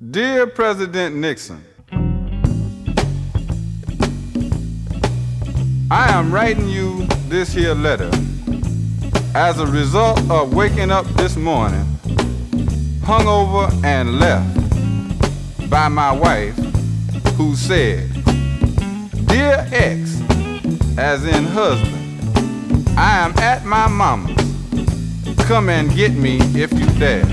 Dear President Nixon, I am writing you this here letter as a result of waking up this morning hungover and left by my wife, who said, "Dear X," as in husband, "I am at my mama's. Come and get me if you dare."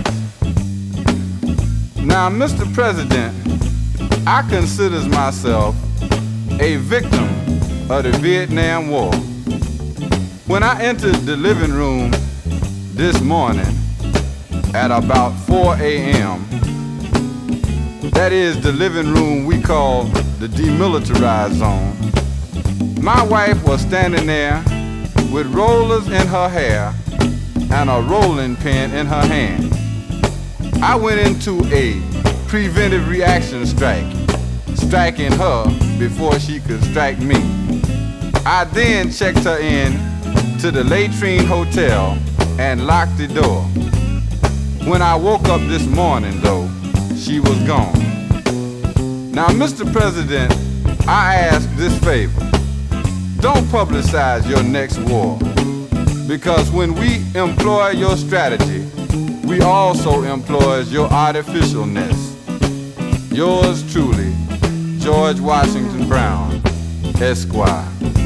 Now, Mr. President, I consider myself a victim of the Vietnam War. When I entered the living room this morning at about 4 a.m., that is the living room we call the demilitarized zone, my wife was standing there with rollers in her hair and a rolling pin in her hand. I went into a preventive reaction strike, striking her before she could strike me. I then checked her in to the Latrine Hotel and locked the door. When I woke up this morning, though, she was gone. Now, Mr. President, I ask this favor. Don't publicize your next war, because when we employ your strategy, we also employ your artificialness. Yours truly, George Washington Brown, Esquire.